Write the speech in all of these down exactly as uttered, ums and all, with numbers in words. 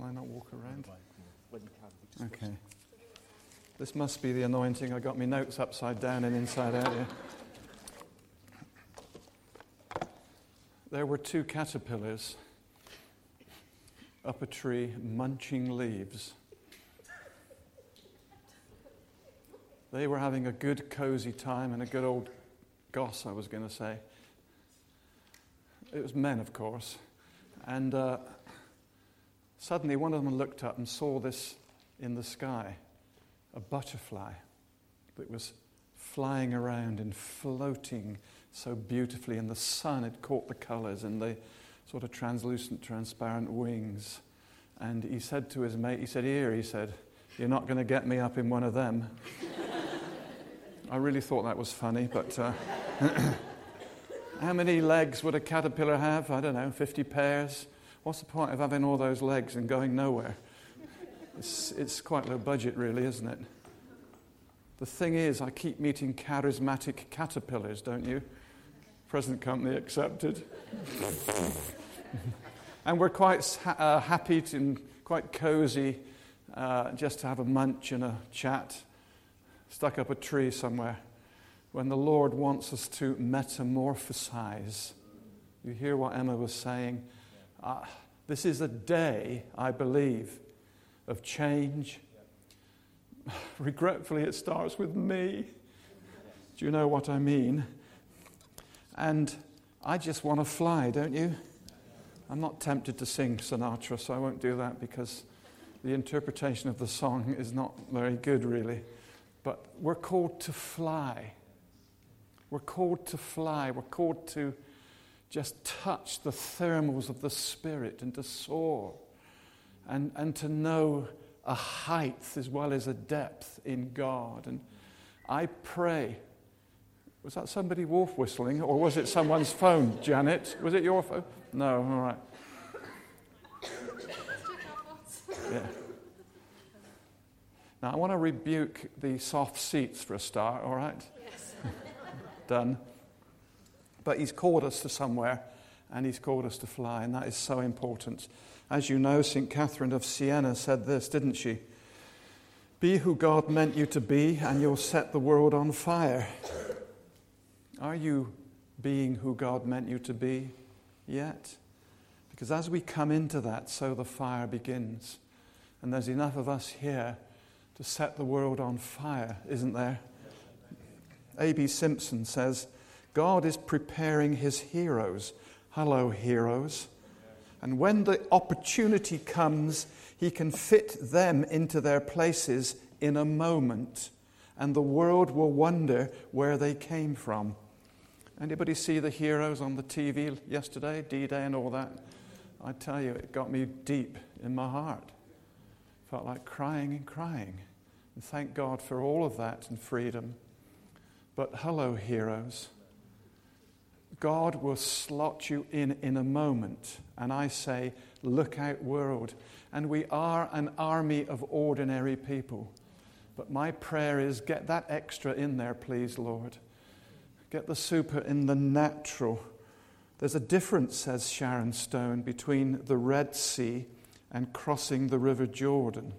I not walk around? Okay. This must be the anointing. I got my notes upside down and inside out here. There were two caterpillars up a tree munching leaves. They were having a good cozy time and a good old goss, I was going to say. It was men, of course. And uh, suddenly one of them looked up and saw this in the sky, a butterfly that was flying around and floating so beautifully, and the sun had caught the colours and the sort of translucent, transparent wings. And he said to his mate, he said, "Here," he said, "you're not going to get me up in one of them." I really thought that was funny, but uh, how many legs would a caterpillar have? I don't know, fifty pairs? What's the point of having all those legs and going nowhere? It's, it's quite low budget, really, isn't it? The thing is, I keep meeting charismatic caterpillars, don't you? Present company accepted. And we're quite uh, happy to, and quite cozy uh, just to have a munch and a chat, stuck up a tree somewhere, when the Lord wants us to metamorphosize. You hear what Emma was saying? Uh, this is a day, I believe, of change. Regretfully, it starts with me. Do you know what I mean? And I just want to fly, don't you? I'm not tempted to sing Sinatra, so I won't do that because the interpretation of the song is not very good, really. But we're called to fly. We're called to fly. We're called to just touch the thermals of the Spirit and to soar and, and to know a height as well as a depth in God. And I pray. Was that somebody wolf whistling, or was it someone's phone, Janet? Was it your phone? No, all right. Yeah. Now, I want to rebuke the soft seats for a start, all right? Yes. Done. But he's called us to somewhere, and he's called us to fly, and that is so important. As you know, Saint Catherine of Siena said this, didn't she? Be who God meant you to be, and you'll set the world on fire. Are you being who God meant you to be yet? Because as we come into that, so the fire begins. And there's enough of us here to set the world on fire, isn't there? A B Simpson says, God is preparing his heroes. Hello, heroes. And when the opportunity comes, he can fit them into their places in a moment. And the world will wonder where they came from. Anybody see the heroes on the T V yesterday, D-Day and all that? I tell you, it got me deep in my heart. Felt like crying and crying. And thank God for all of that and freedom. But hello, heroes. God will slot you in in a moment. And I say, look out, world. And we are an army of ordinary people. But my prayer is, get that extra in there, please, Lord. Get the super in the natural. There's a difference, says Sharon Stone, between the Red Sea and crossing the River Jordan.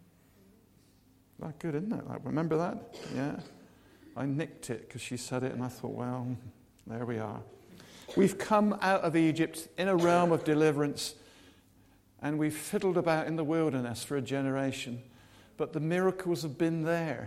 That's good, isn't it? Remember that? Yeah. I nicked it because she said it, and I thought, well, there we are. We've come out of Egypt in a realm of deliverance, and we've fiddled about in the wilderness for a generation. But the miracles have been there.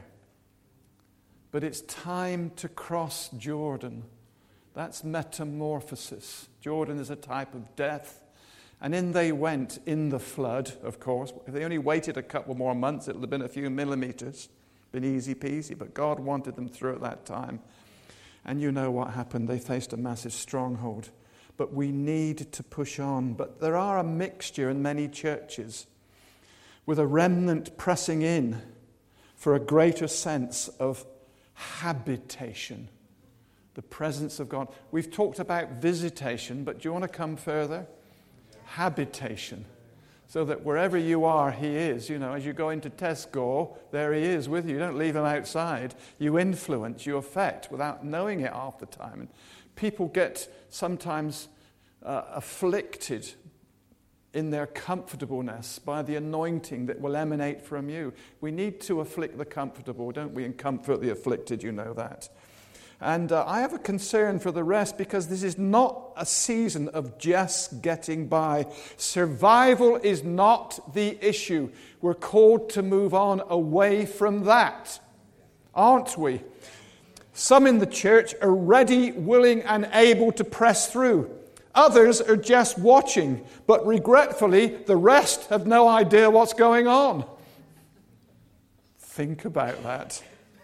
But it's time to cross Jordan. That's metamorphosis. Jordan is a type of death. And in they went in the flood, of course. If they only waited a couple more months, it would have been a few millimeters. Been easy peasy. But God wanted them through at that time. And you know what happened. They faced a massive stronghold. But we need to push on. But there are a mixture in many churches with a remnant pressing in for a greater sense of habitation, the presence of God. We've talked about visitation, but do you want to come further? Habitation. So that wherever you are, he is. You know, as you go into Tesco, there he is with you. You don't leave him outside. You influence, you affect without knowing it half the time. And people get sometimes uh, afflicted in their comfortableness by the anointing that will emanate from you. We need to afflict the comfortable, don't we, and comfort the afflicted, you know that. And uh, I have a concern for the rest, because this is not a season of just getting by. Survival is not the issue. We're called to move on away from that, aren't we? Some in the church are ready, willing, and able to press through. Others are just watching, but regretfully, the rest have no idea what's going on. Think about that.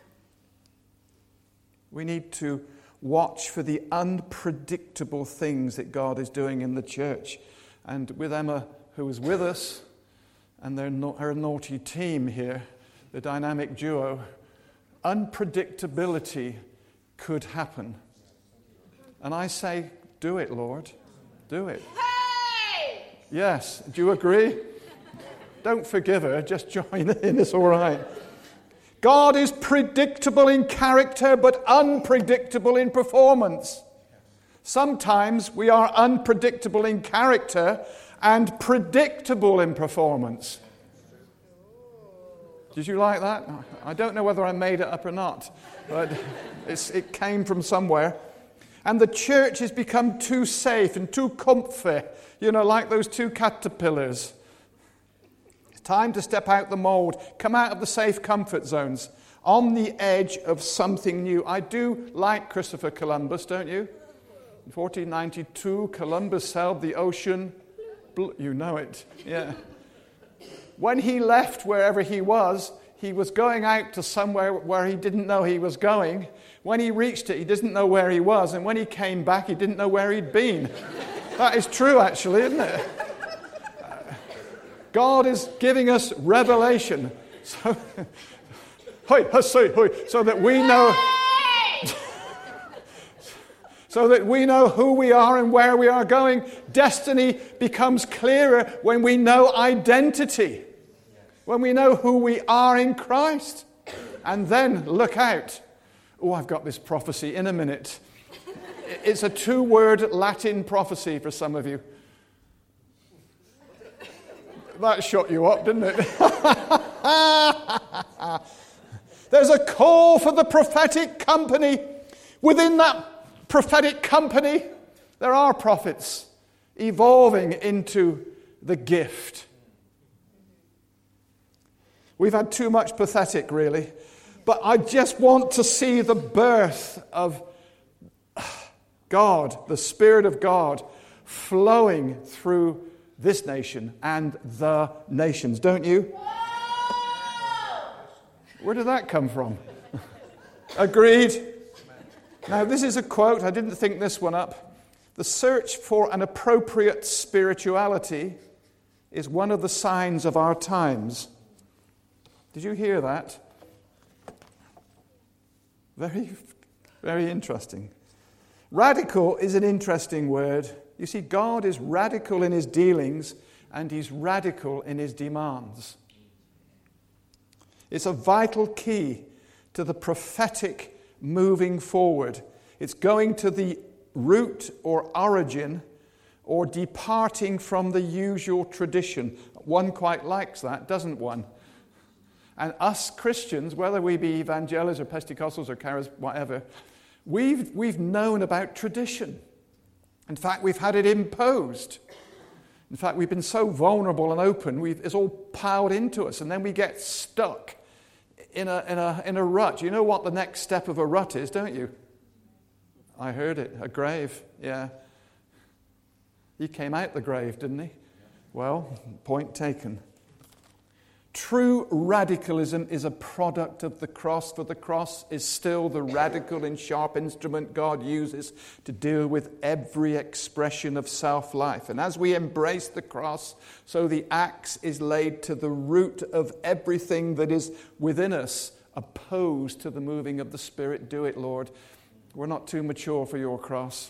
We need to watch for the unpredictable things that God is doing in the church. And with Emma, who is with us, and their, her naughty team here, the dynamic duo, unpredictability could happen. And I say, do it, Lord. Do it. Hey! Yes. Do you agree? Don't forgive her. Just join in. It's all right. God is predictable in character, but unpredictable in performance. Sometimes we are unpredictable in character and predictable in performance. Did you like that? I don't know whether I made it up or not, but it's, it came from somewhere. And the church has become too safe and too comfy, you know, like those two caterpillars. It's time to step out the mold, come out of the safe comfort zones, on the edge of something new. I do like Christopher Columbus, don't you? In fourteen ninety-two, Columbus sailed the ocean. You know it, yeah. When he left wherever he was, he was going out to somewhere where he didn't know he was going. When he reached it, he didn't know where he was. And when he came back, he didn't know where he'd been. That is true, actually, isn't it? God is giving us revelation. So, so that we know... So that we know who we are and where we are going. Destiny becomes clearer when we know identity. When we know who we are in Christ. And then look out. Oh, I've got this prophecy in a minute. It's a two-word Latin prophecy for some of you. That shut you up, didn't it? There's a call for the prophetic company. Within that prophetic company, there are prophets evolving into the gift. We've had too much pathetic, really. But I just want to see the birth of God, the Spirit of God, flowing through this nation and the nations, don't you? Where did that come from? Agreed. Now, this is a quote. I didn't think this one up. The search for an appropriate spirituality is one of the signs of our times. Did you hear that? Very, very interesting. Radical is an interesting word. You see, God is radical in his dealings, and he's radical in his demands. It's a vital key to the prophetic moving forward. It's going to the root or origin or departing from the usual tradition. One quite likes that, doesn't one? And us Christians, whether we be evangelicals or Pentecostals or charismatics, whatever, we've, we've known about tradition. In fact, we've had it imposed. In fact, we've been so vulnerable and open, we've, it's all piled into us, and then we get stuck in a, in a, in a rut. You know what the next step of a rut is, don't you? I heard it, a grave, yeah. He came out the grave, didn't he? Well, point taken. True radicalism is a product of the cross, for the cross is still the radical and sharp instrument God uses to deal with every expression of self-life. And as we embrace the cross, so the axe is laid to the root of everything that is within us, opposed to the moving of the Spirit. Do it, Lord. We're not too mature for your cross.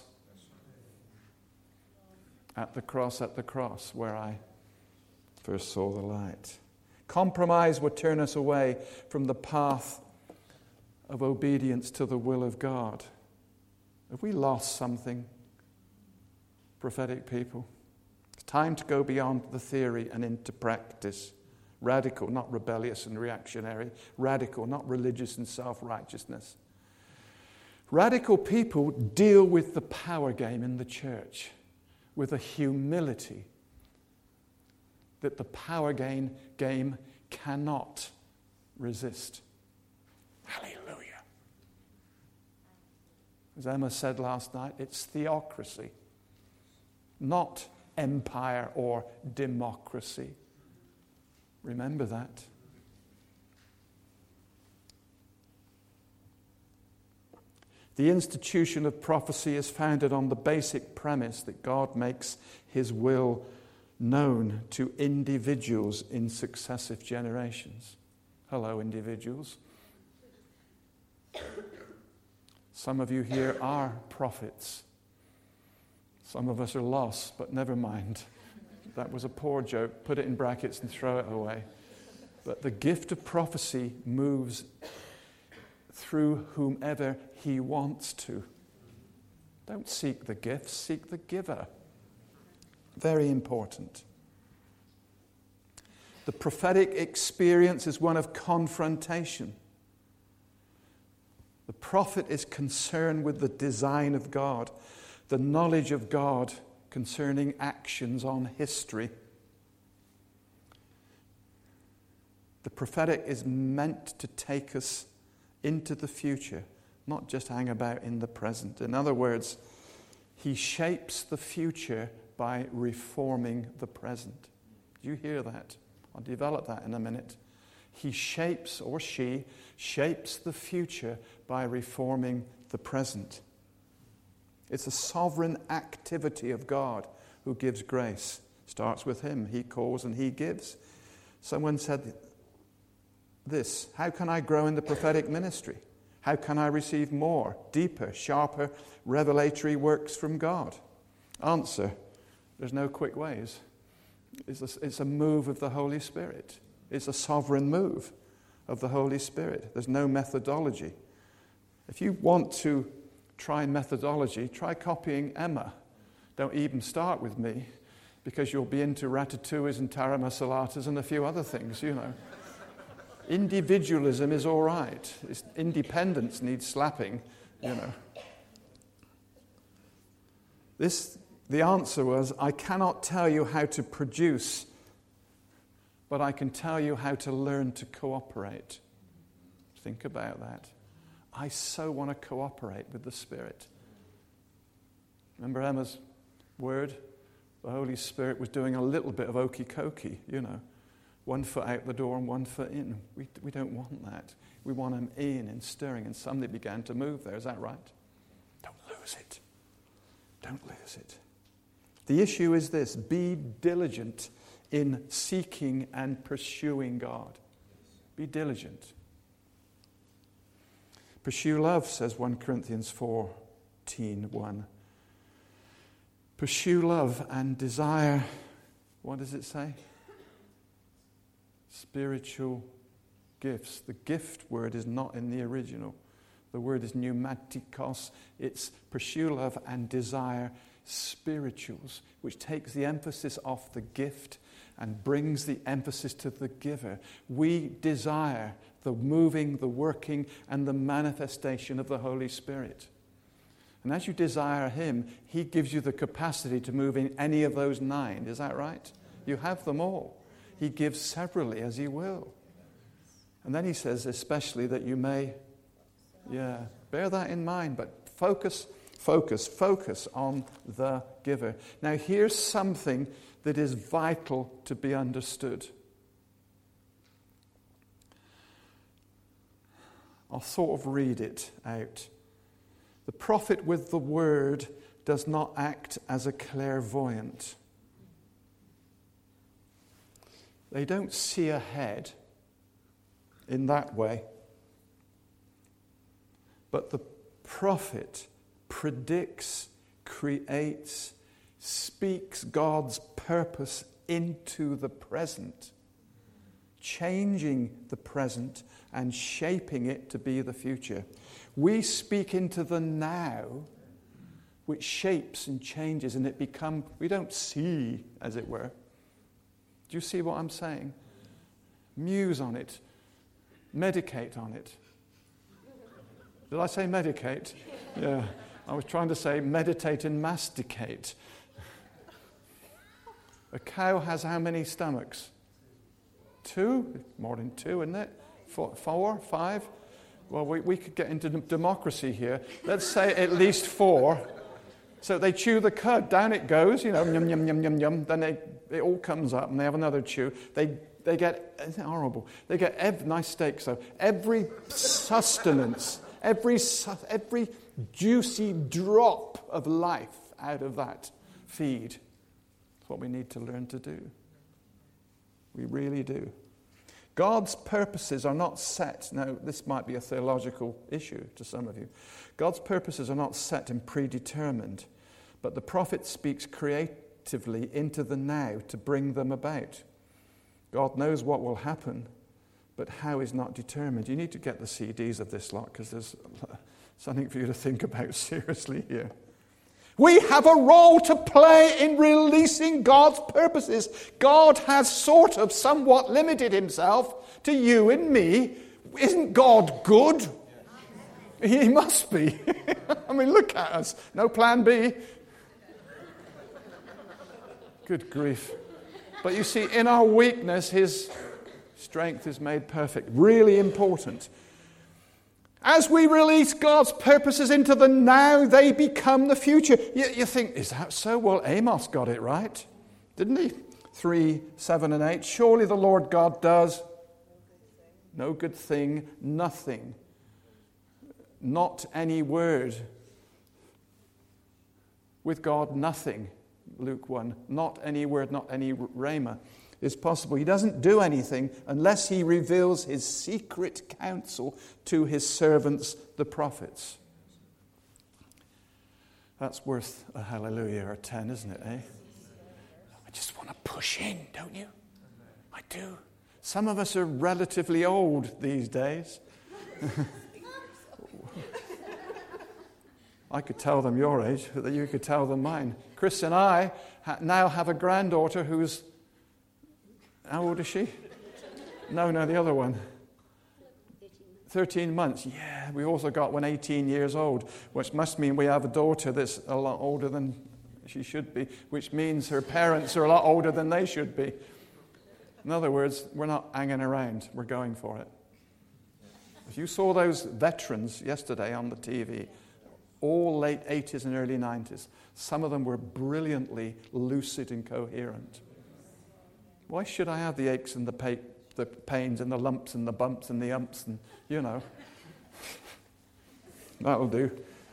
At the cross, at the cross, where I first saw the light. Compromise would turn us away from the path of obedience to the will of God. Have we lost something, prophetic people? It's Time to go beyond the theory and into practice. Radical, not rebellious and reactionary. Radical, not religious and self-righteousness. Radical people deal with the power game in the church with a humility that the power game, game cannot resist. Hallelujah. As Emma said last night, it's theocracy, not empire or democracy. Remember that. The institution of prophecy is founded on the basic premise that God makes his will known to individuals in successive generations. Hello, individuals. Some of you here are prophets. Some of us are lost, but never mind. That was a poor joke. Put it in brackets and throw it away. But the gift of prophecy moves through whomever he wants to. Don't seek the gift, seek the giver. Very important. The prophetic experience is one of confrontation. The prophet is concerned with the design of God, the knowledge of God concerning actions on history. The prophetic is meant to take us into the future, not just hang about in the present. In other words, he shapes the future by reforming the present. Do you hear that? I'll develop that in a minute. He shapes, or she, shapes the future by reforming the present. It's a sovereign activity of God who gives grace. Starts with him. He calls and he gives. Someone said this: how can I grow in the prophetic ministry? How can I receive more, deeper, sharper, revelatory works from God? Answer: there's no quick ways. It's a, it's a move of the Holy Spirit. It's a sovereign move of the Holy Spirit. There's no methodology. If you want to try methodology, try copying Emma. Don't even start with me, because you'll be into ratatouilles and taramasalatas and a few other things, you know. Individualism is all right. It's, independence needs slapping, you know. This, the answer was, I cannot tell you how to produce, but I can tell you how to learn to cooperate. Think about that. I so want to cooperate with the Spirit. Remember Emma's word? The Holy Spirit was doing a little bit of okey-cokey, you know. One foot out the door and one foot in. We, we don't want that. We want him in and stirring, and something began to move there. Is that right? Don't lose it. Don't lose it. The issue is this: be diligent in seeking and pursuing God. Be diligent. Pursue love, says First Corinthians fourteen one. Pursue love and desire, what does it say? Spiritual gifts. The gift word is not in the original. The word is pneumatikos. It's pursue love and desire spirituals, which takes the emphasis off the gift and brings the emphasis to the giver. We desire the moving, the working, and the manifestation of the Holy Spirit. And as you desire him, he gives you the capacity to move in any of those nine. Is that right? You have them all. He gives severally as he will. And then he says, especially that you may, yeah, bear that in mind, but focus, focus, focus on the giver. Now here's something that is vital to be understood. I'll sort of read it out. The prophet with the word does not act as a clairvoyant. They don't see ahead in that way. But the prophet predicts, creates, speaks God's purpose into the present, changing the present and shaping it to be the future. We speak into the now, which shapes and changes, and it become, we don't see, as it were. Do you see what I'm saying? Muse on it. Medicate on it. Did I say medicate? Yeah. I was trying to say meditate and masticate. A cow has how many stomachs? Two? More than two, isn't it? Four, four five? Well, we, we could get into democracy here. Let's say at least four. So they chew the cud. Down it goes, you know, yum, yum, yum, yum, yum. Then they, it all comes up and they have another chew. They they get, isn't it horrible? They get, every, nice steaks though, every sustenance, every every juicy drop of life out of that feed. That's what we need to learn to do. We really do. God's purposes are not set. Now, this might be a theological issue to some of you. God's purposes are not set and predetermined, but the prophet speaks creatively into the now to bring them about. God knows what will happen, but how is not determined. You need to get the C Ds of this lot because there's something for you to think about seriously here. We have a role to play in releasing God's purposes. God has sort of somewhat limited himself to you and me. Isn't God good? He must be. I mean, look at us. No plan B. Good grief. But you see, in our weakness, his strength is made perfect. Really important. As we release God's purposes into the now, they become the future. You, you think, is that so? Well, Amos got it right, didn't he? three, seven and eight. Surely the Lord God does no good thing, nothing. Not any word. With God, nothing. Luke one. Not any word, not any rhema is possible. He doesn't do anything unless he reveals his secret counsel to his servants, the prophets. That's worth a hallelujah or ten, isn't it, eh? I just want to push in, don't you? I do. Some of us are relatively old these days. I could tell them your age, but you could tell them mine. Chris and I ha- now have a granddaughter who's, how old is she? No, no, the other one. thirteen months. Yeah, we also got one eighteen years old, which must mean we have a daughter that's a lot older than she should be, which means her parents are a lot older than they should be. In other words, we're not hanging around. We're going for it. If you saw those veterans yesterday on the T V, all late eighties and early nineties, some of them were brilliantly lucid and coherent. Why should I have the aches and the, pa- the pains and the lumps and the bumps and the umps and, you know. That'll do.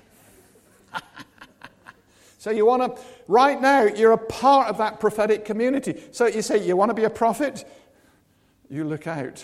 So you want to, right now, you're a part of that prophetic community. So you say, you want to be a prophet? You look out.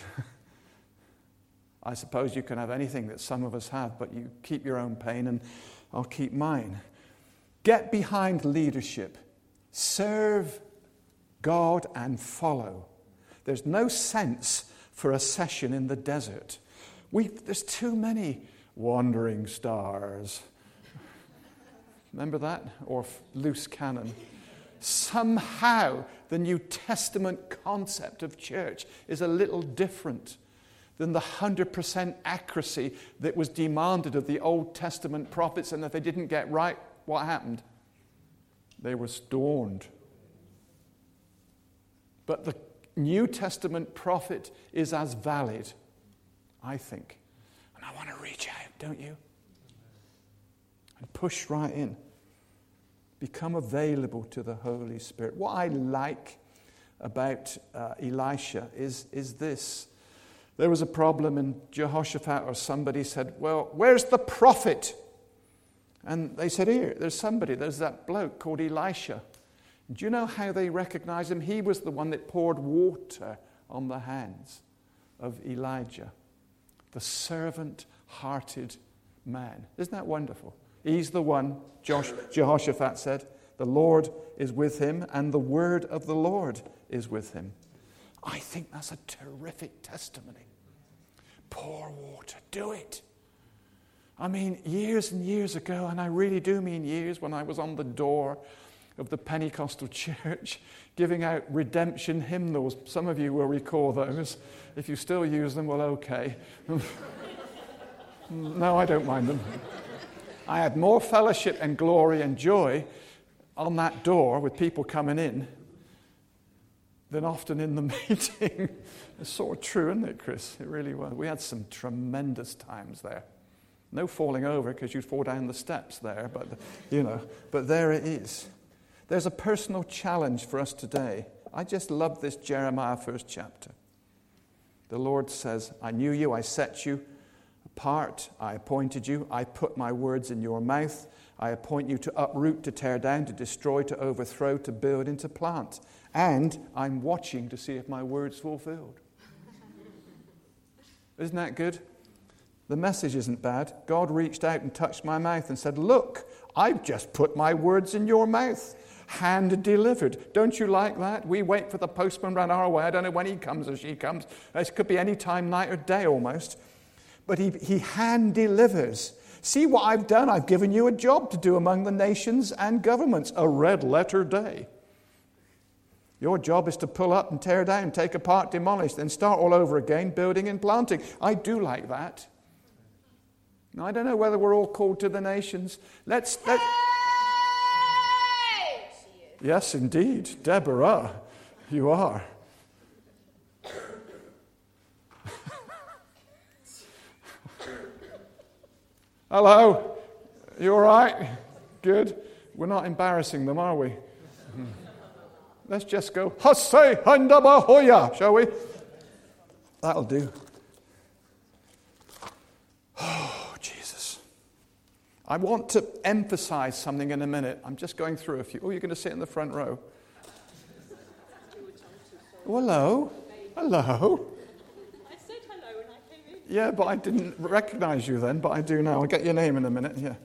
I suppose you can have anything that some of us have, but you keep your own pain and I'll keep mine. Get behind leadership. Serve God and follow. There's no sense for a session in the desert. We, there's too many wandering stars. Remember that? Or f- loose cannon. Somehow the New Testament concept of church is a little different than the one hundred percent accuracy that was demanded of the Old Testament prophets. And if they didn't get right, what happened? They were stoned. But the New Testament prophet is as valid, I think. And I want to reach out, don't you? And push right in. Become available to the Holy Spirit. What I like about uh, Elisha is, is this. There was a problem and Jehoshaphat or somebody said, well, where's the prophet? And they said, here, there's somebody, there's that bloke called Elisha. Do you know how they recognize him? He was the one that poured water on the hands of Elijah, the servant-hearted man. Isn't that wonderful? He's the one, Josh, Jehoshaphat said, the Lord is with him and the word of the Lord is with him. I think that's a terrific testimony. Pour water, do it. I mean, years and years ago, and I really do mean years, when I was on the door of the Pentecostal church giving out redemption hymnals. Some of you will recall those. If you still use them, well, okay. No, I don't mind them. I had more fellowship and glory and joy on that door with people coming in than often in the meeting. It's sort of true, isn't it, Chris? It really was. We had some tremendous times there. No falling over because you'd fall down the steps there, but, you know, but there it is. There's a personal challenge for us today. I just love this Jeremiah first chapter. The Lord says, I knew you, I set you apart, I appointed you, I put my words in your mouth, I appoint you to uproot, to tear down, to destroy, to overthrow, to build, and to plant. And I'm watching to see if my word's fulfilled. Isn't that good? The message isn't bad. God reached out and touched my mouth and said, look, I've just put my words in your mouth. Hand delivered. Don't you like that? We wait for the postman round our way. I don't know when he comes or she comes. It could be any time, night or day almost. But he, he hand delivers. See what I've done? I've given you a job to do among the nations and governments. A red letter day. Your job is to pull up and tear down, take apart, demolish, then start all over again, building and planting. I do like that. Now, I don't know whether we're all called to the nations. Let's... let's Yes, indeed. Deborah, you are. Hello. You all right? Good. We're not embarrassing them, are we? Let's just go, Hasse Handabahoya, shall we? That'll do. Oh, Jesus. I want to emphasize something in a minute. I'm just going through a few. Oh, you're going to sit in the front row. Oh, hello. Hello. I said hello when I came in. Yeah, but I didn't recognize you then, but I do now. I'll get your name in a minute. Yeah.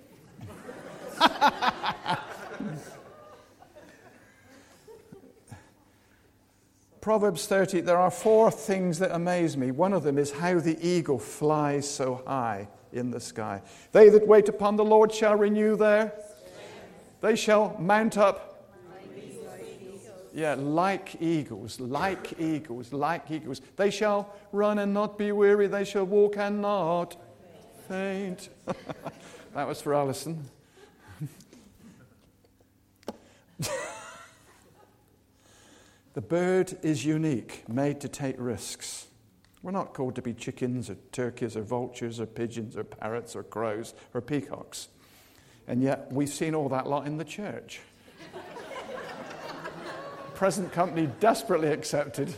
Proverbs thirty, there are four things that amaze me. One of them is how the eagle flies so high in the sky. They that wait upon the Lord shall renew their... They shall mount up... Yeah, like eagles, like eagles, like eagles. They shall run and not be weary. They shall walk and not faint. That was for Alison. The bird is unique, made to take risks. We're not called to be chickens or turkeys or vultures or pigeons or parrots or crows or peacocks. And yet we've seen all that lot in the church. Present company desperately accepted.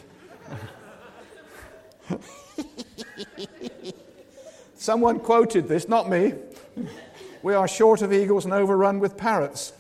Someone quoted this, not me. We are short of eagles and overrun with parrots.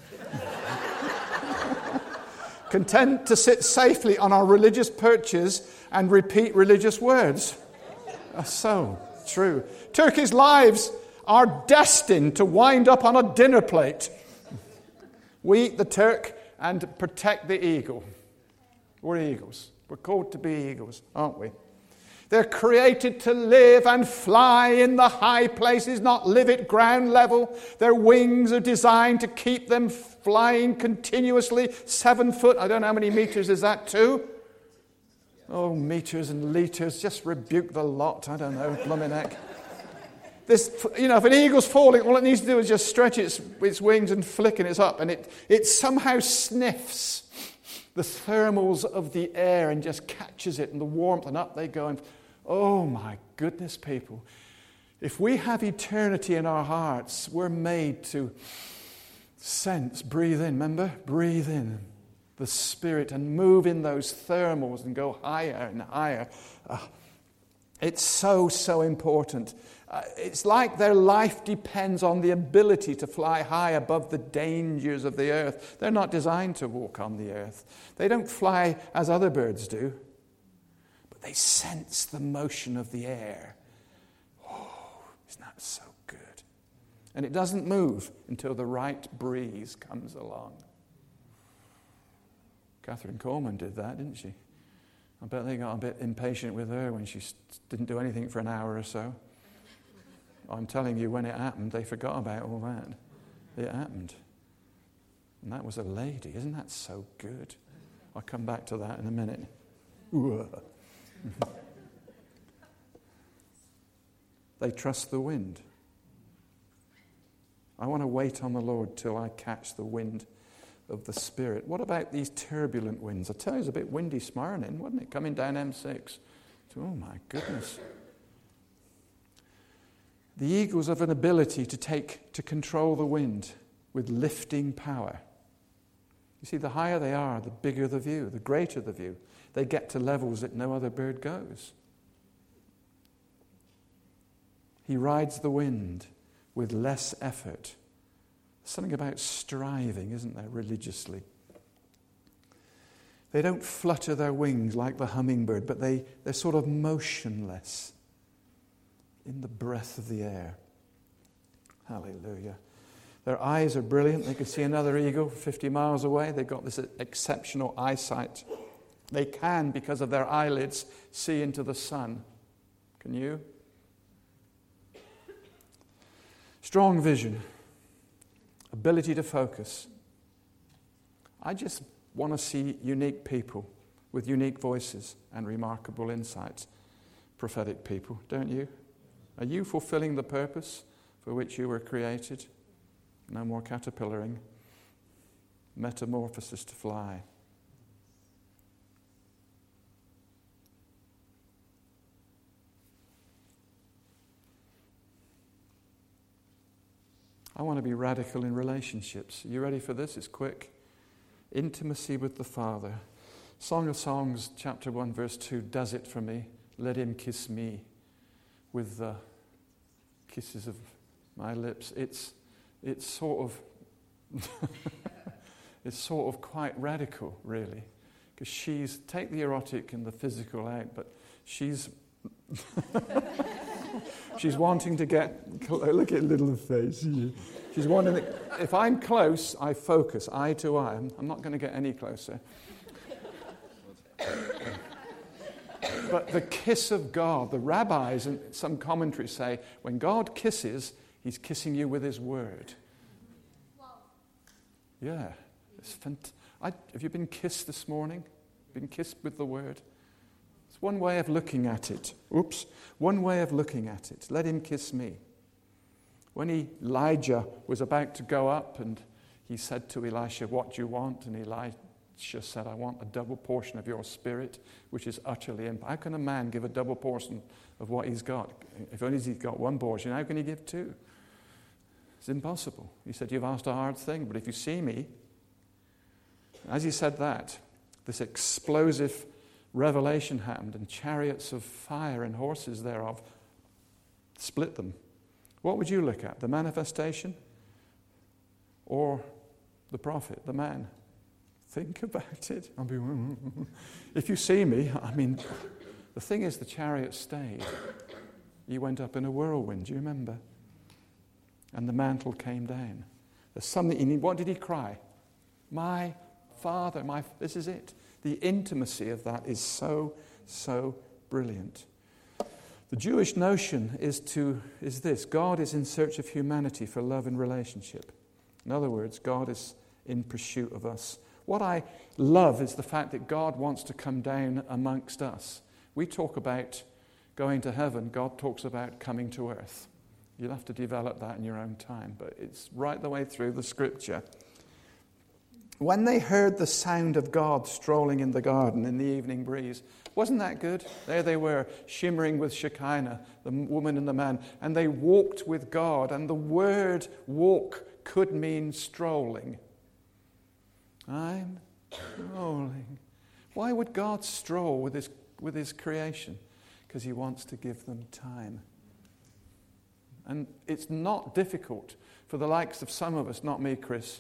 Content to sit safely on our religious perches and repeat religious words. That's so true. Turkeys' lives are destined to wind up on a dinner plate. We eat the turk and protect the eagle. We're eagles. We're called to be eagles, aren't we? They're created to live and fly in the high places, not live at ground level. Their wings are designed to keep them flying continuously. Seven foot, I don't know how many meters is that too? Oh, meters and litres, just rebuke the lot. I don't know, blooming heck. This, you know, if an eagle's falling, all it needs to do is just stretch its, its wings and flick and it's up. And it, it somehow sniffs the thermals of the air and just catches it and the warmth, and up they go. And oh my goodness, people. If we have eternity in our hearts, we're made to sense, breathe in, remember? Breathe in the Spirit and move in those thermals and go higher and higher. Uh, it's so, so important. Uh, it's like their life depends on the ability to fly high above the dangers of the earth. They're not designed to walk on the earth. They don't fly as other birds do. They sense the motion of the air. Oh, isn't that so good? And it doesn't move until the right breeze comes along. Catherine Coleman did that, didn't she? I bet they got a bit impatient with her when she didn't do anything for an hour or so. I'm telling you, when it happened, they forgot about all that. It happened. And that was a lady. Isn't that so good? I'll come back to that in a minute. They trust the wind. I want to wait on the Lord till I catch the wind of the Spirit. What about these turbulent winds? I tell you, it was a bit windy this morning, wasn't it? Coming down M six. Oh my goodness. The eagles have an ability to take, to control the wind with lifting power. You see, the higher they are, the bigger the view, the greater the view. They get to levels that no other bird goes. He rides the wind with less effort. Something about striving, isn't there, religiously? They don't flutter their wings like the hummingbird, but they, they're sort of motionless in the breath of the air. Hallelujah. Their eyes are brilliant. They can see another eagle fifty miles away. They've got this exceptional eyesight. They can, because of their eyelids, see into the sun. Can you? Strong vision. Ability to focus. I just want to see unique people with unique voices and remarkable insights. Prophetic people, don't you? Are you fulfilling the purpose for which you were created? No more caterpillaring. Metamorphosis to fly. I want to be radical in relationships. Are you ready for this? It's quick. Intimacy with the Father. Song of Songs, chapter one, verse two, does it for me. Let him kiss me with the kisses of my lips. It's it's sort of it's sort of quite radical, really, because she's take the erotic and the physical out, but she's she's wanting to get look at little face. She's wanting to, if I'm close, I focus eye to eye. I'm, I'm not going to get any closer. But the kiss of God, the rabbis and some commentaries say, when God kisses, he's kissing you with his word. Wow. Yeah. It's fant- I, have you been kissed this morning? Been kissed with the word? It's one way of looking at it. Oops. One way of looking at it. Let him kiss me. When he, Elijah was about to go up and he said to Elisha, what do you want? And Elijah said, I want a double portion of your spirit, which is utterly impossible. How can a man give a double portion of what he's got? If only he's got one portion, how can he give two? It's impossible. He said, you've asked a hard thing, but if you see me, as he said that, this explosive revelation happened, and chariots of fire and horses thereof split them. What would you look at? The manifestation or the prophet, the man? Think about it. I'll be, if you see me, I mean, the thing is, the chariot stayed. He went up in a whirlwind, do you remember? And the mantle came down. There's something in him. What did he cry? My Father, my, this is it. The intimacy of that is so, so brilliant. The Jewish notion is to is this: God is in search of humanity for love and relationship. In other words, God is in pursuit of us. What I love is the fact that God wants to come down amongst us. We talk about going to heaven. God talks about coming to earth. You'll have to develop that in your own time, but it's right the way through the scripture. When they heard the sound of God strolling in the garden in the evening breeze, wasn't that good? There they were, shimmering with Shekinah, the woman and the man, and they walked with God, and the word walk could mean strolling. I'm strolling. Why would God stroll with his, with his creation? Because he wants to give them time. And it's not difficult for the likes of some of us, not me, Chris.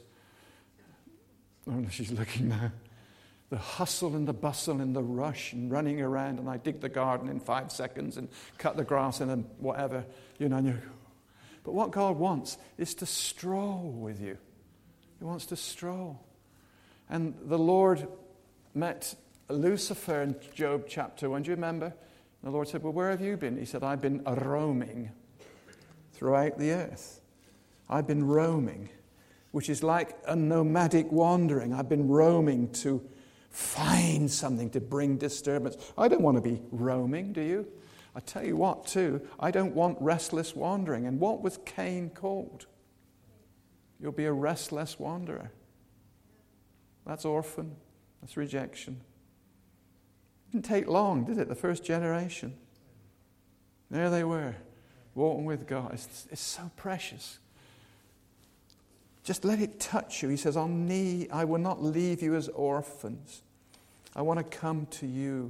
Oh, she's looking now. The hustle and the bustle and the rush and running around, and I dig the garden in five seconds and cut the grass in a whatever, you know. And you, but what God wants is to stroll with you. He wants to stroll. And the Lord met Lucifer in Job chapter one. Do you remember? And the Lord said, well, where have you been? He said, I've been roaming throughout the earth. I've been roaming, which is like a nomadic wandering. I've been roaming to find something to bring disturbance. I don't want to be roaming, do you? I tell you what, too, I don't want restless wandering. And what was Cain called? You'll be a restless wanderer. That's orphan. That's rejection. Didn't take long, did it? The first generation. There they were, walking with God. It's, it's so precious. Just let it touch you. He says, I'll need, I will not leave you as orphans. I want to come to you.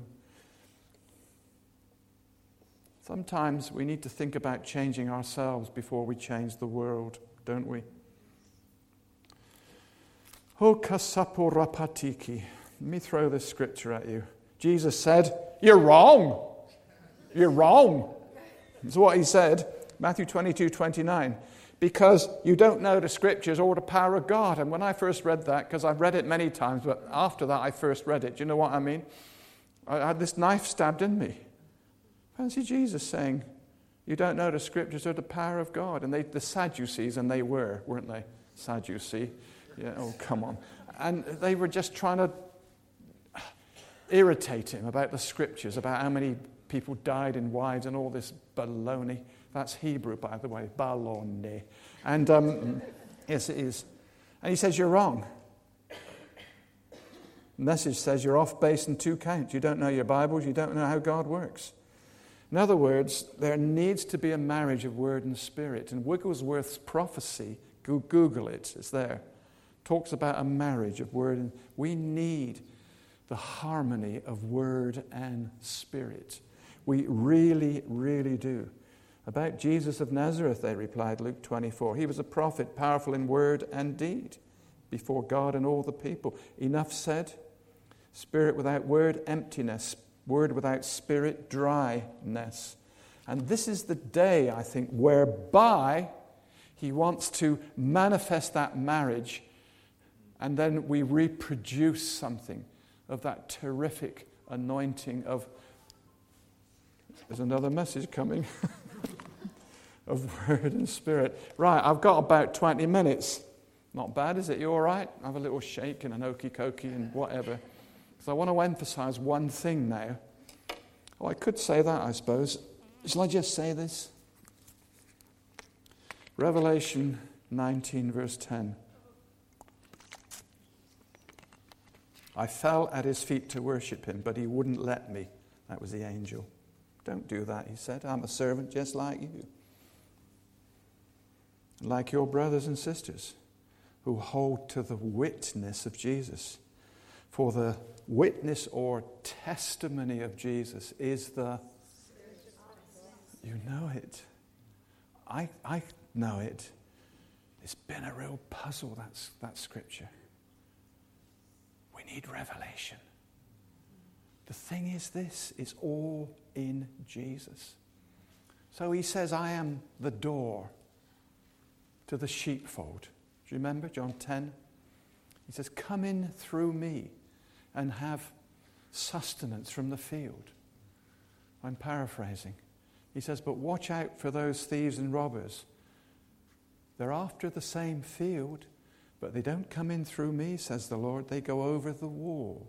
Sometimes we need to think about changing ourselves before we change the world, don't we? O kasapo rapatiki. Let me throw this scripture at you. Jesus said, you're wrong. You're wrong. That's what he said. Matthew twenty-two twenty-nine. Because you don't know the scriptures or the power of God. And when I first read that, because I've read it many times, but after that I first read it, do you know what I mean? I had this knife stabbed in me. Fancy Jesus saying, you don't know the scriptures or the power of God. And they, the Sadducees, and they were, weren't they? Sadducee. Yeah, oh, come on. And they were just trying to irritate him about the scriptures, about how many people died in wives and all this baloney. That's Hebrew, by the way, baloney. And um, yes, it is. And he says, you're wrong. The message says you're off base in two counts. You don't know your Bibles. You don't know how God works. In other words, there needs to be a marriage of word and spirit. And Wigglesworth's prophecy, Google it, it's there, talks about a marriage of word and we need the harmony of word and spirit. We really, really do. About Jesus of Nazareth, they replied, Luke twenty-four. He was a prophet, powerful in word and deed, before God and all the people. Enough said. Spirit without word, emptiness. Word without spirit, dryness. And this is the day, I think, whereby he wants to manifest that marriage, and then we reproduce something of that terrific anointing of, there's another message coming, of word and spirit. Right, I've got about twenty minutes. Not bad, is it? You all right? Have a little shake and an okey-cokey and whatever. Because I want to emphasize one thing now. Oh, I could say that, I suppose. Shall I just say this? Revelation nineteen, verse ten. I fell at his feet to worship him, but he wouldn't let me. That was the angel. Don't do that, he said. I'm a servant just like you. Like your brothers and sisters who hold to the witness of Jesus. For the witness or testimony of Jesus is the... You know it. I I know it. It's been a real puzzle, that's, that scripture. We need revelation. The thing is this, it's all in Jesus. So he says, I am the door to the sheepfold. Do you remember John ten? He says, come in through me and have sustenance from the field. I'm paraphrasing. He says, but watch out for those thieves and robbers. They're after the same field, but they don't come in through me, says the Lord. They go over the wall.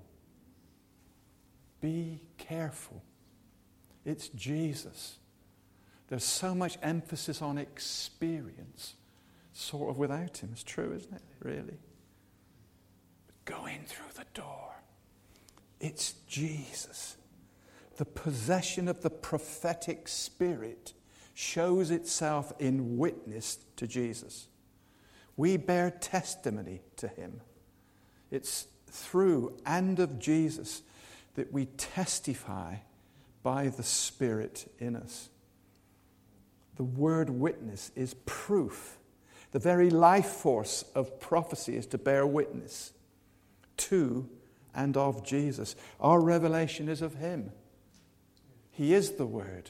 Be careful. It's Jesus. There's so much emphasis on experience, sort of without him. It's true, isn't it? Really. But go in through the door. It's Jesus. The possession of the prophetic spirit shows itself in witness to Jesus. We bear testimony to him. It's through and of Jesus that we testify by the Spirit in us. The word witness is proof. The very life force of prophecy is to bear witness to and of Jesus. Our revelation is of him. He is the Word.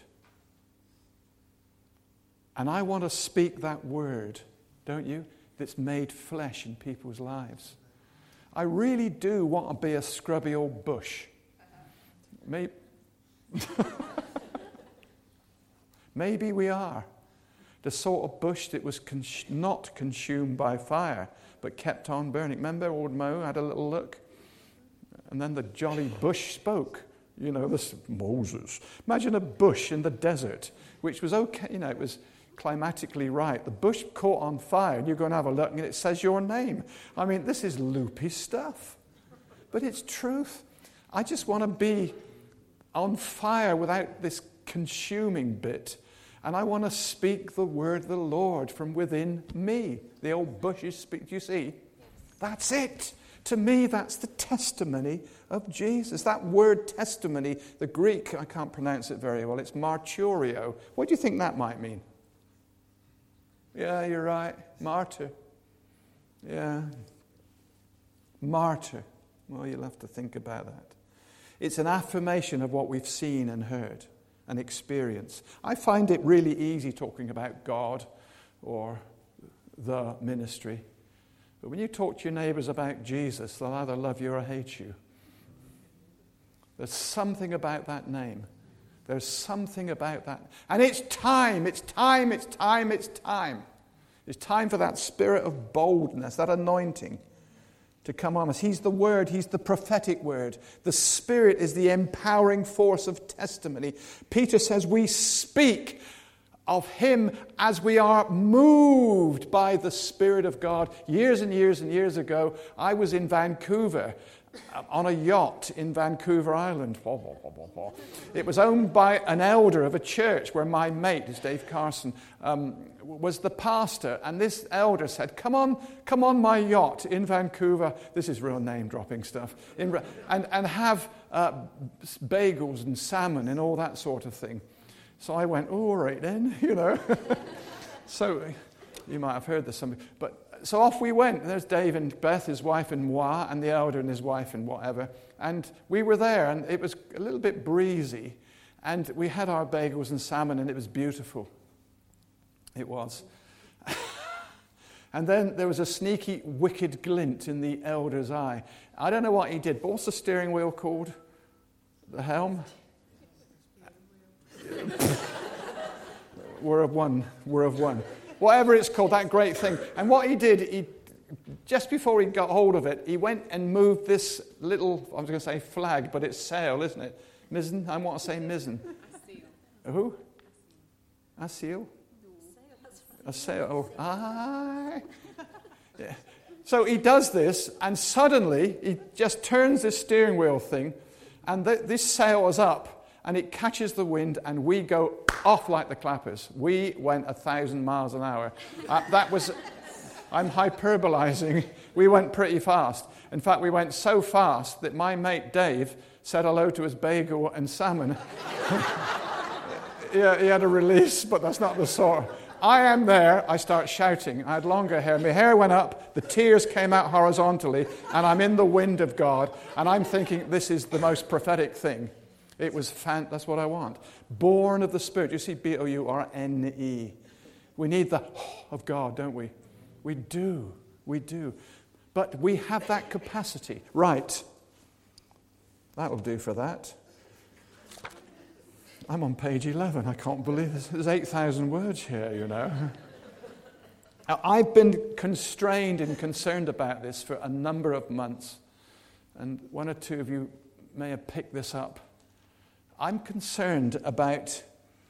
And I want to speak that word, don't you, that's made flesh in people's lives. I really do want to be a scrubby old bush. Maybe, Maybe we are. The sort of bush that was con- not consumed by fire, but kept on burning. Remember, old Mo had a little look? And then the jolly bush spoke. You know, this Moses. Imagine a bush in the desert, which was okay, you know, it was climatically right. The bush caught on fire, and you go and have a look, and it says your name. I mean, this is loopy stuff. But it's truth. I just want to be on fire without this consuming bit. And I want to speak the word of the Lord from within me. The old bushes speak. Do you see? That's it. To me, that's the testimony of Jesus. That word testimony, the Greek, I can't pronounce it very well. It's marturio. What do you think that might mean? Yeah, you're right. Martyr. Yeah. Martyr. Well, you'll have to think about that. It's an affirmation of what we've seen and heard and experienced. I find it really easy talking about God or the ministry. But when you talk to your neighbours about Jesus, they'll either love you or hate you. There's something about that name. There's something about that. And it's time, it's time, it's time, it's time. It's time for that spirit of boldness, that anointing to come on us. He's the word, he's the prophetic word. The Spirit is the empowering force of testimony. Peter says we speak of him as we are moved by the Spirit of God. Years and years and years ago, I was in Vancouver on a yacht in Vancouver Island. It was owned by an elder of a church where my mate, is Dave Carson, um, was the pastor. And this elder said, come on, come on my yacht in Vancouver. This is real name-dropping stuff. In, and, and have uh, bagels and salmon and all that sort of thing. So I went, oh, all right then, you know. So you might have heard this something. But so off we went. There's Dave and Beth, his wife, and moi, and the elder and his wife and whatever. And we were there, and it was a little bit breezy. And we had our bagels and salmon, and it was beautiful. It was. And then there was a sneaky, wicked glint in the elder's eye. I don't know what he did, but what's the steering wheel called? The helm? We're of one. We're of one. Whatever it's called, that great thing. And what he did, he just before he got hold of it, he went and moved this little, I was going to say flag, but it's sail, isn't it? Mizzen? I want to say mizzen. A who? A seal? A sail. Oh, ah. Yeah. So he does this, and suddenly he just turns this steering wheel thing, and th- this sail is up, and it catches the wind, and we go off like the clappers. We went a thousand miles an hour. Uh, that was, I'm hyperbolizing. We went pretty fast. In fact, we went so fast that my mate Dave said hello to his bagel and salmon. Yeah, he had a release, but that's not the sort. I am there, I start shouting. I had longer hair. My hair went up, the tears came out horizontally, and I'm in the wind of God, and I'm thinking this is the most prophetic thing. It was fan. That's what I want. Born of the Spirit. You see, B O U R N E. We need the of God, don't we? We do. We do. But we have that capacity. Right. That'll do for that. I'm on page eleven. I can't believe this. There's eight thousand words here, you know. Now, I've been constrained and concerned about this for a number of months. And one or two of you may have picked this up. I'm concerned about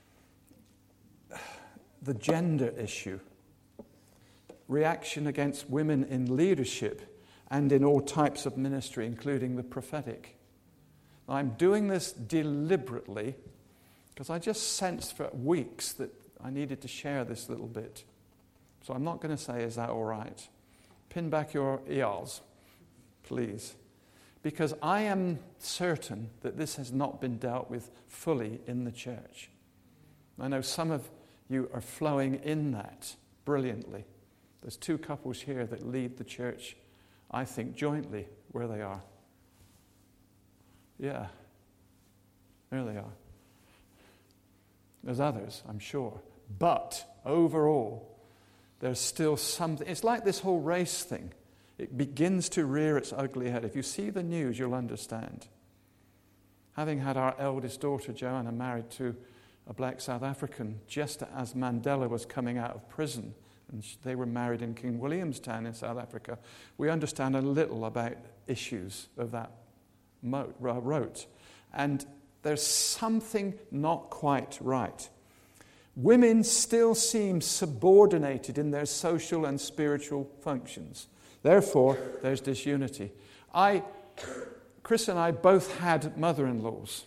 the gender issue, reaction against women in leadership and in all types of ministry, including the prophetic. I'm doing this deliberately because I just sensed for weeks that I needed to share this little bit. So I'm not going to say, is that all right? Pin back your ears, please. Because I am certain that this has not been dealt with fully in the church. I know some of you are flowing in that brilliantly. There's two couples here that lead the church, I think, jointly where they are. Yeah, there they are. There's others, I'm sure. But overall, there's still something. It's like this whole race thing. It begins to rear its ugly head. If you see the news, you'll understand. Having had our eldest daughter, Joanna, married to a black South African, just as Mandela was coming out of prison, and they were married in King Williamstown in South Africa. We understand a little about issues of that road. And there's something not quite right. Women still seem subordinated in their social and spiritual functions. Therefore, there's disunity. I, Chris and I both had mother-in-laws.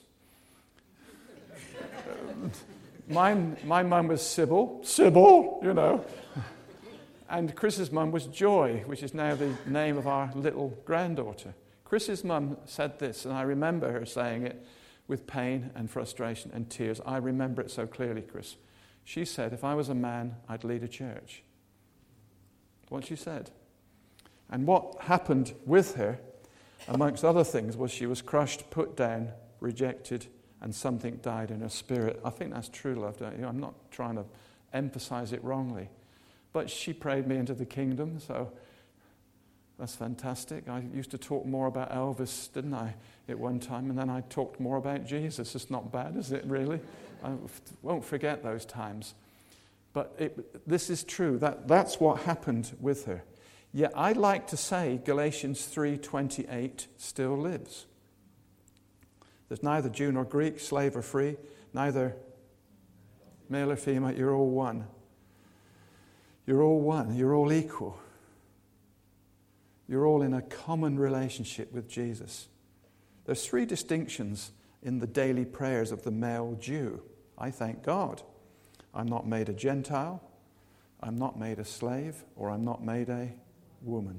Mine, my mum was Sybil, Sybil, you know. And Chris's mum was Joy, which is now the name of our little granddaughter. Chris's mum said this, and I remember her saying it with pain and frustration and tears. I remember it so clearly, Chris. She said, if I was a man, I'd lead a church. What she said. And what happened with her, amongst other things, was she was crushed, put down, rejected, and something died in her spirit. I think that's true, love, don't you? I'm not trying to emphasize it wrongly. But she prayed me into the kingdom, so that's fantastic. I used to talk more about Elvis, didn't I, at one time, and then I talked more about Jesus. It's not bad, is it, really? I won't forget those times. But it, this is true. That, that's what happened with her. Yet I'd like to say Galatians three twenty-eight still lives. There's neither Jew nor Greek, slave or free, neither male or female. You're all one. You're all one. You're all equal. You're all in a common relationship with Jesus. There's three distinctions in the daily prayers of the male Jew. I thank God. I'm not made a Gentile, I'm not made a slave, or I'm not made a woman.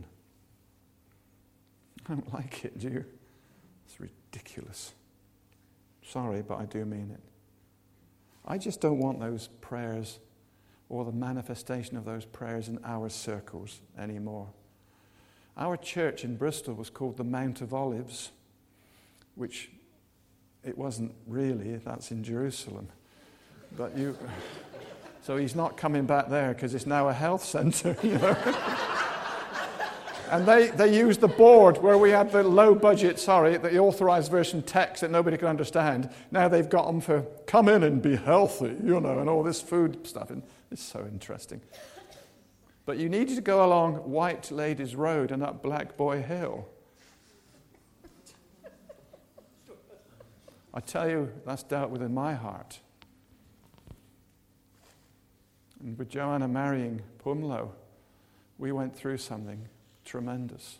I don't like it, do you? It's ridiculous. Sorry, but I do mean it. I just don't want those prayers or the manifestation of those prayers in our circles anymore. Our church in Bristol was called the Mount of Olives, which it wasn't really. That's in Jerusalem. But you, so he's not coming back there because it's now a health centre, you know. And they, they used the board where we had the low budget, sorry, the authorized version text that nobody could understand. Now they've got them for come in and be healthy, you know, and all this food stuff. And it's so interesting. But you needed to go along White Ladies Road and up Black Boy Hill. I tell you, that's dealt with in my heart. And with Joanna marrying Pumlo, we went through something tremendous.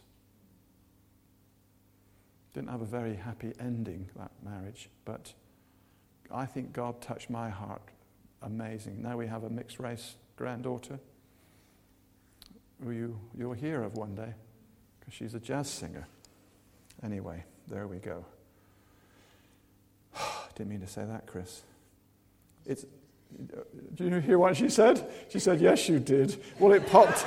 Didn't have a very happy ending, that marriage, but I think God touched my heart. Amazing. Now we have a mixed race granddaughter who you, you'll hear of one day because she's a jazz singer. Anyway, there we go. Didn't mean to say that, Chris. It's. Do you hear what she said? She said, yes, you did. Well, it popped.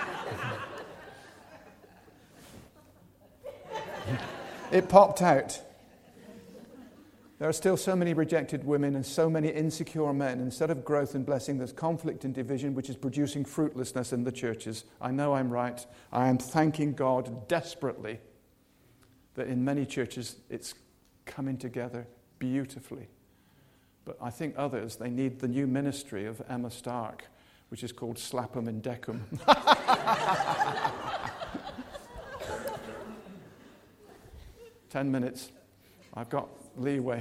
It popped out. There are still so many rejected women and so many insecure men. Instead of growth and blessing, there's conflict and division, which is producing fruitlessness in the churches. I know I'm right. I am thanking God desperately that in many churches it's coming together beautifully. But I think others, they need the new ministry of Emma Stark, which is called Slap 'em and Deck 'em. Ten minutes. I've got leeway.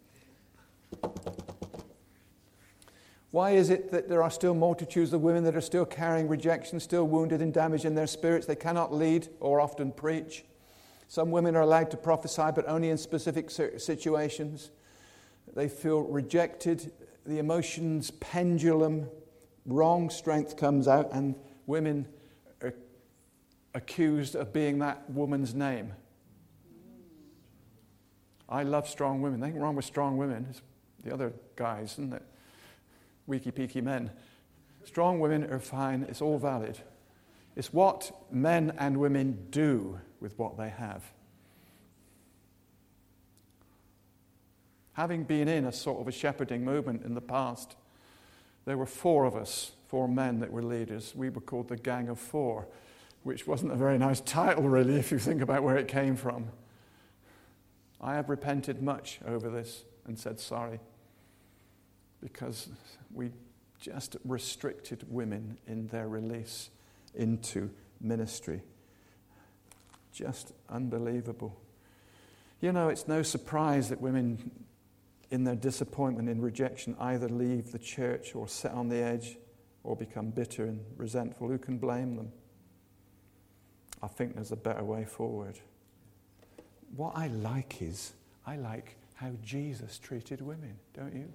Why is it that there are still multitudes of women that are still carrying rejection, still wounded and damaged in their spirits? They cannot lead or often preach. Some women are allowed to prophesy, but only in specific situations. They feel rejected. The emotions pendulum, wrong strength comes out, and women are accused of being that woman's name. I love strong women. Nothing wrong with strong women. It's the other guys, isn't it? Weaky peaky men. Strong women are fine. It's all valid. It's what men and women do with what they have. Having been in a sort of a shepherding movement in the past, there were four of us, four men that were leaders. We were called the Gang of Four, which wasn't a very nice title, really, if you think about where it came from. I have repented much over this and said sorry. because we just restricted women in their release into ministry. Just unbelievable. You know, it's no surprise that women, in their disappointment, in rejection, either leave the church or sit on the edge or become bitter and resentful. Who can blame them? I think there's a better way forward. What I like is, I like how Jesus treated women, don't you?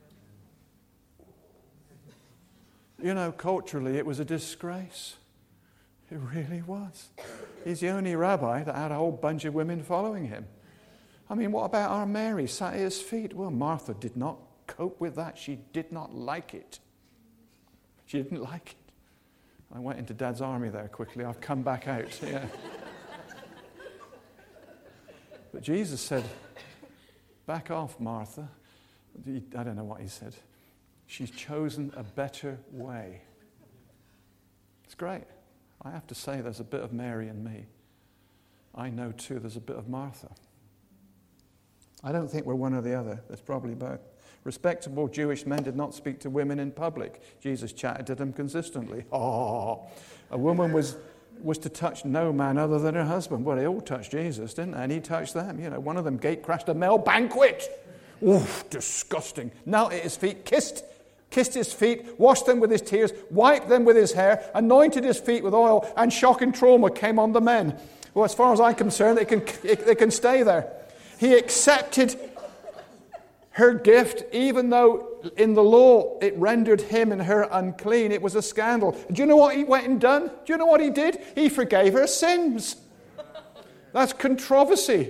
You know, culturally, it was a disgrace. It really was. He's the only rabbi that had a whole bunch of women following him. I mean, what about our Mary sat at his feet? Well, Martha did not cope with that. She did not like it. She didn't like it. I went into Dad's army there quickly. I've come back out. Yeah. But Jesus said, back off, Martha. I don't know what he said. She's chosen a better way. It's great. I have to say there's a bit of Mary in me. I know too there's a bit of Martha. I don't think we're one or the other. There's probably both. Respectable Jewish men did not speak to women in public. Jesus chatted to them consistently. Oh, a woman was was to touch no man other than her husband. Well, they all touched Jesus, didn't they? And he touched them. You know, one of them gate crashed a male banquet. Oof, disgusting. Knelt at his feet, kissed kissed his feet, washed them with his tears, wiped them with his hair, anointed his feet with oil, and shock and trauma came on the men. Well, as far as I'm concerned, they can they can stay there. He accepted her gift, even though in the law it rendered him and her unclean. It was a scandal. Do you know what he went and done? Do you know what he did? He forgave her sins. That's controversy.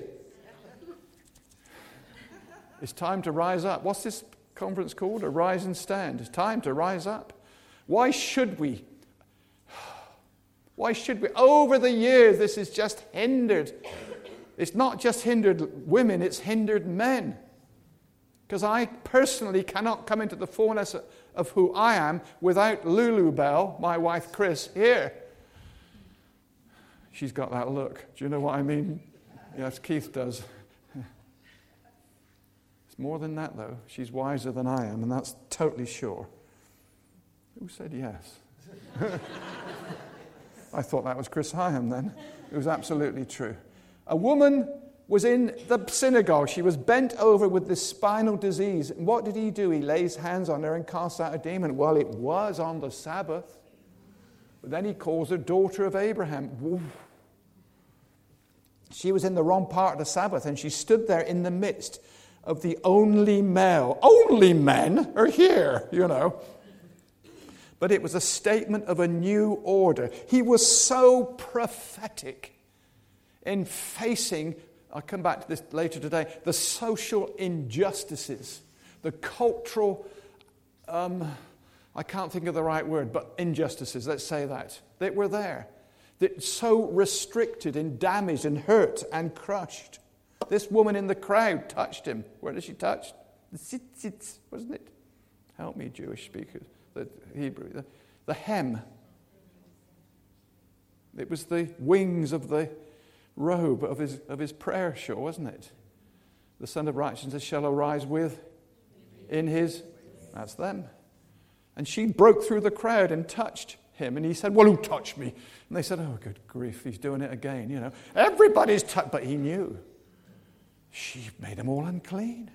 It's time to rise up. What's this conference called? A rise and stand. It's time to rise up. Why should we? Why should we? Over the years, this has just hindered. It's not just hindered women, it's hindered men. Because I personally cannot come into the fullness of who I am without Lulu Bell, my wife Chris, here. She's got that look. Do you know what I mean? Yes, Keith does. It's more than that, though. She's wiser than I am, and that's totally sure. Who said yes? I thought that was Chris Hyam then. It was absolutely true. A woman was in the synagogue. She was bent over with this spinal disease. And what did he do? He lays hands on her and casts out a demon. Well, it was on the Sabbath. But then he calls her daughter of Abraham. Woo. She was in the wrong part of the Sabbath, and she stood there in the midst of the only male. Only men are here, you know. But it was a statement of a new order. He was so prophetic in facing, I'll come back to this later today, the social injustices, the cultural, um, I can't think of the right word, but injustices, let's say that, that were there, that so restricted and damaged and hurt and crushed. This woman in the crowd touched him. Where did she touch? The tzitzit, wasn't it? Help me, Jewish speakers, the Hebrew, the, the hem. It was the wings of the robe of his of his prayer shawl, wasn't it? The Son of Righteousness shall arise with in his, that's them. And she broke through the crowd and touched him. And he said, well, who touched me? And they said, oh, good grief, he's doing it again, you know. Everybody's touched, but he knew. She made them all unclean.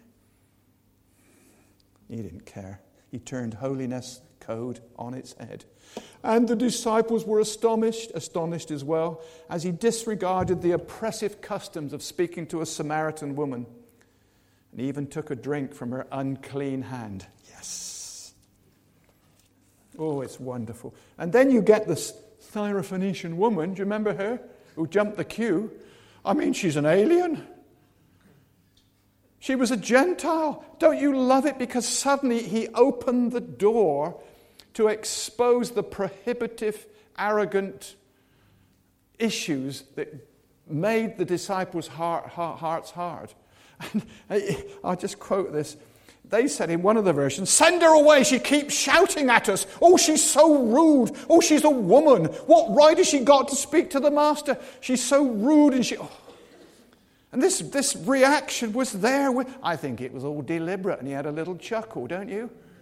He didn't care. He turned holiness code on its head. And the disciples were astonished, astonished as well, as he disregarded the oppressive customs of speaking to a Samaritan woman. And he even took a drink from her unclean hand. Yes. Oh, it's wonderful. And then you get this Syrophoenician woman, do you remember her? Who jumped the queue. I mean, she's an alien. She was a Gentile. Don't you love it? Because suddenly he opened the door to expose the prohibitive, arrogant issues that made the disciples' heart, heart, hearts hard. And I'll just quote this. They said in one of the versions, send her away, she keeps shouting at us. Oh, she's so rude. Oh, she's a woman. What right has she got to speak to the master? She's so rude and she... Oh. And this, this reaction was there. With, I think it was all deliberate, and he had a little chuckle, don't you?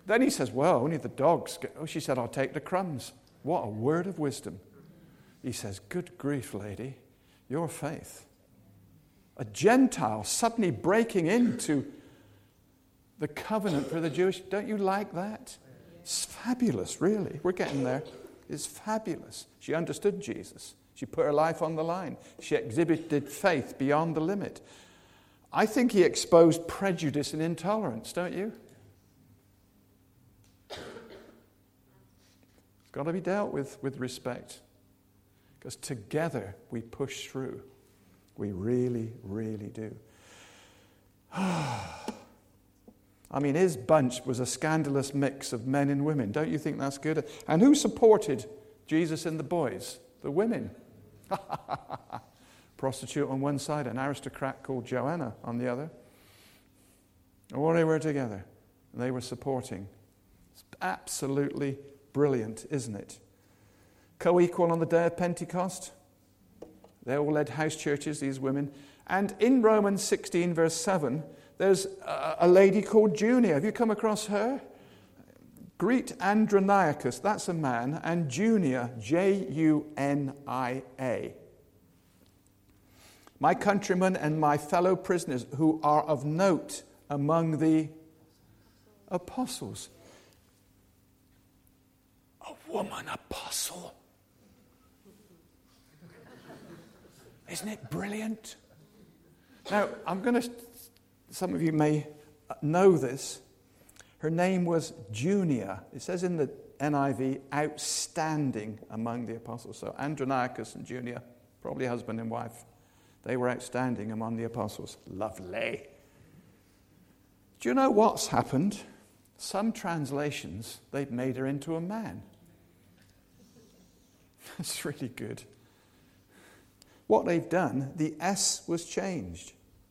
Then he says, well, only the dogs get... Oh, she said, I'll take the crumbs. What a word of wisdom. He says, good grief, lady, your faith. A Gentile suddenly breaking into the covenant for the Jewish. Don't you like that? It's fabulous, really. We're getting there. It's fabulous. She understood Jesus. She put her life on the line. She exhibited faith beyond the limit. I think he exposed prejudice and intolerance, don't you? It's got to be dealt with with respect. Because together we push through. We really, really do. I mean, his bunch was a scandalous mix of men and women. Don't you think that's good? And who supported Jesus and the boys? The women. Prostitute on one side, an aristocrat called Joanna on the other. All they were together. And they were supporting. It's absolutely brilliant, isn't it? Co-equal on the day of Pentecost. They all led house churches, these women. And in Romans sixteen, verse seven, there's a, a lady called Junia. Have you come across her? Greet Androniacus, that's a man, and Junia, J U N I A. My countrymen and my fellow prisoners who are of note among the apostles. A woman apostle. Isn't it brilliant? Now, I'm going to, some of you may know this. Her name was Junia. It says in the N I V, outstanding among the apostles. So Androniacus and Junia, probably husband and wife, they were outstanding among the apostles. Lovely. Do you know what's happened? Some translations, they've made her into a man. That's really good. What they've done, the S was changed.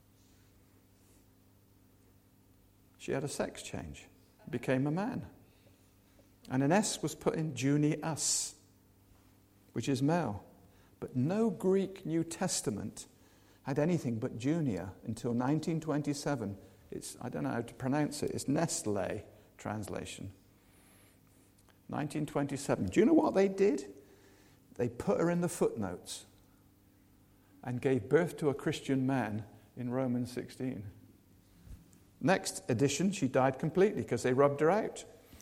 She had a sex change, became a man. And an S was put in Junius, which is male. But no Greek New Testament had anything but Junia until nineteen twenty-seven. It's, I don't know how to pronounce it, it's Nestle translation. nineteen twenty-seven. Do you know what they did? They put her in the footnotes and gave birth to a Christian man in Romans sixteen. Next edition, she died completely because they rubbed her out.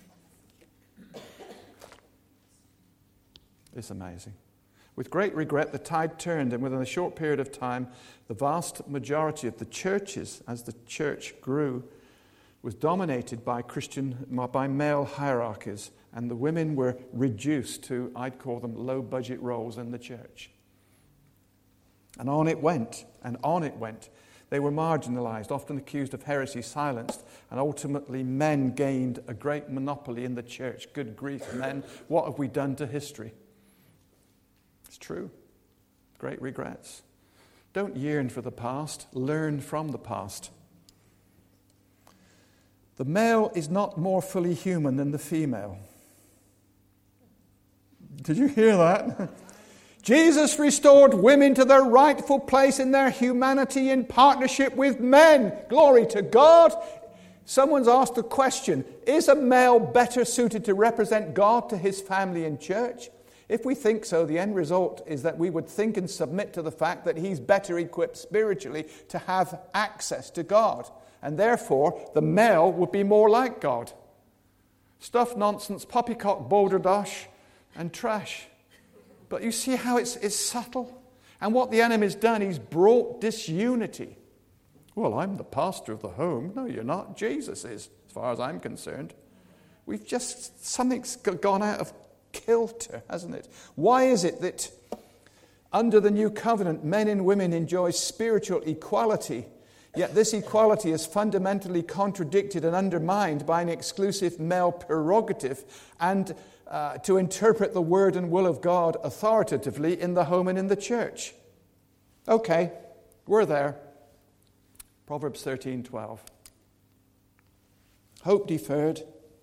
It's amazing. With great regret, the tide turned, and within a short period of time, the vast majority of the churches, as the church grew, was dominated by Christian, by male hierarchies, and the women were reduced to, I'd call them, low-budget roles in the church. And on it went, and on it went. They were marginalized, often accused of heresy, silenced, and ultimately men gained a great monopoly in the church. Good grief, men, what have we done to history? It's true. Great regrets. Don't yearn for the past, learn from the past. The male is not more fully human than the female. Did you hear that? Jesus restored women to their rightful place in their humanity in partnership with men. Glory to God. Someone's asked the question, is a male better suited to represent God to his family and church? If we think so, the end result is that we would think and submit to the fact that he's better equipped spiritually to have access to God. And therefore, the male would be more like God. Stuff, nonsense, poppycock, balderdash, and trash. But you see how it's, it's subtle? And what the enemy's done, he's brought disunity. Well, I'm the pastor of the home. No, you're not. Jesus is, as far as I'm concerned. We've just, something's gone out of kilter, hasn't it? Why is it that under the new covenant, men and women enjoy spiritual equality, yet this equality is fundamentally contradicted and undermined by an exclusive male prerogative and uh, to interpret the word and will of God authoritatively in the home and in the church? Okay, we're there. Proverbs thirteen twelve. Hope deferred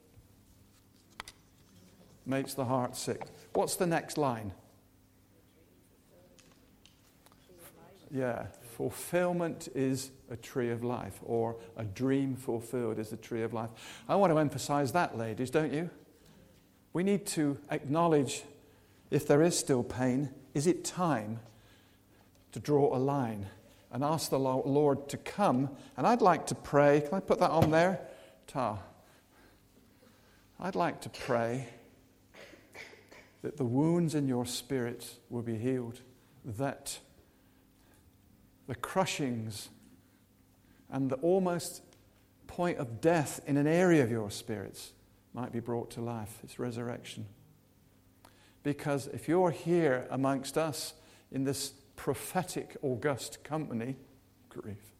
makes the heart sick. What's the next line? Yeah, fulfillment is a tree of life, or a dream fulfilled is a tree of life. I want to emphasize that, ladies, don't you? We need to acknowledge, if there is still pain, is it time to draw a line and ask the Lord to come? And I'd like to pray. Can I put that on there? Ta. I'd like to pray that the wounds in your spirit will be healed, that the crushings and the almost point of death in an area of your spirits might be brought to life. It's resurrection. Because if you're here amongst us in this prophetic, august company, grief,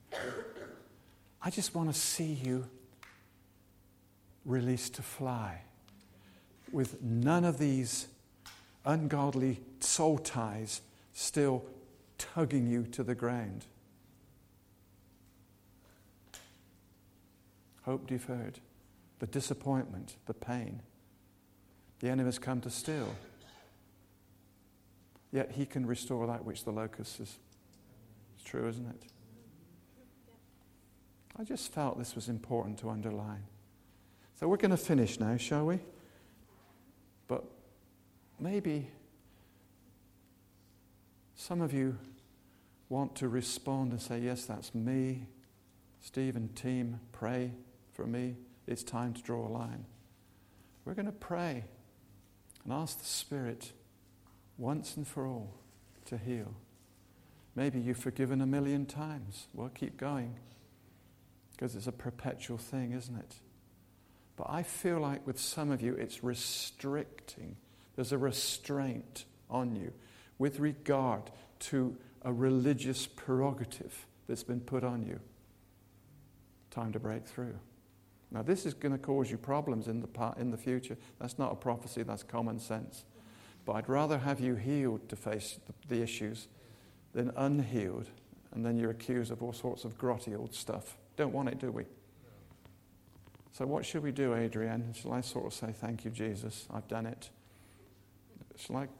I just want to see you released to fly with none of these ungodly soul ties still tugging you to the ground. Hope deferred, the disappointment, the pain. The enemy has come to steal. Yet he can restore that which the locust is. It's true, isn't it? I just felt this was important to underline. So we're going to finish now, shall we? But maybe some of you want to respond and say, yes, that's me. Steve and team, pray for me. It's time to draw a line. We're going to pray and ask the Spirit once and for all to heal. Maybe you've forgiven a million times. Well, keep going, because it's a perpetual thing, isn't it? But I feel like with some of you, it's restricting. There's a restraint on you with regard to a religious prerogative that's been put on you. Time to break through. Now, this is going to cause you problems in the part, in the future. That's not a prophecy, that's common sense. But I'd rather have you healed to face the, the issues than unhealed, and then you're accused of all sorts of grotty old stuff. Don't want it, do we? So what should we do, Adrienne? Shall I sort of say, thank you, Jesus, I've done it? Shall I